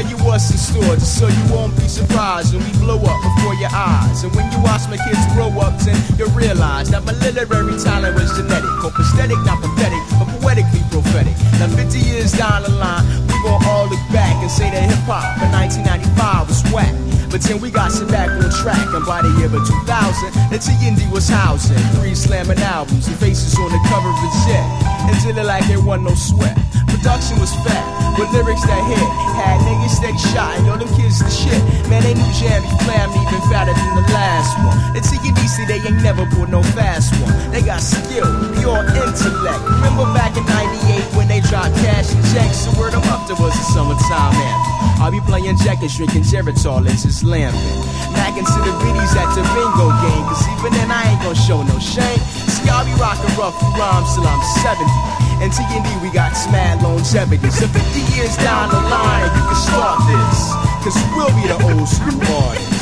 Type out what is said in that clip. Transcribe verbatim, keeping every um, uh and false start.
you what's in store, just so you won't be surprised when we blow up before your eyes. And when you watch my kids grow up, then you'll realize that my literary talent was genetic, or prosthetic, not pathetic, but poetically prophetic. Now fifty years down the line, we gon' all look back and say that hip-hop in nineteen ninety-five was whack. But then we got some back on track, and by the year of two thousand, the T N D was housing three slamming albums and faces on the cover of Jet, and did it like it wasn't no sweat. Production was fat, with lyrics that hit. Had niggas steady shot, and yo, them kids the shit. Man, they knew Jammy Flam even fatter than the last one. The T N D see they ain't never pulled no fast one. They got skill, pure intellect. Remember back in ninety-eight when they dropped Cash and Checks, so word them up, there was a summertime anthem. I'll be playing jackets, drinking Geritol, and just lamping. Macking to the biddies at the bingo game, cause even then I ain't gon' show no shame. See, I'll be rocking rough rhymes till I'm seventy. And T N D, we got mad longevity. So fifty years down the line, you can start this, cause we'll be the old school artists.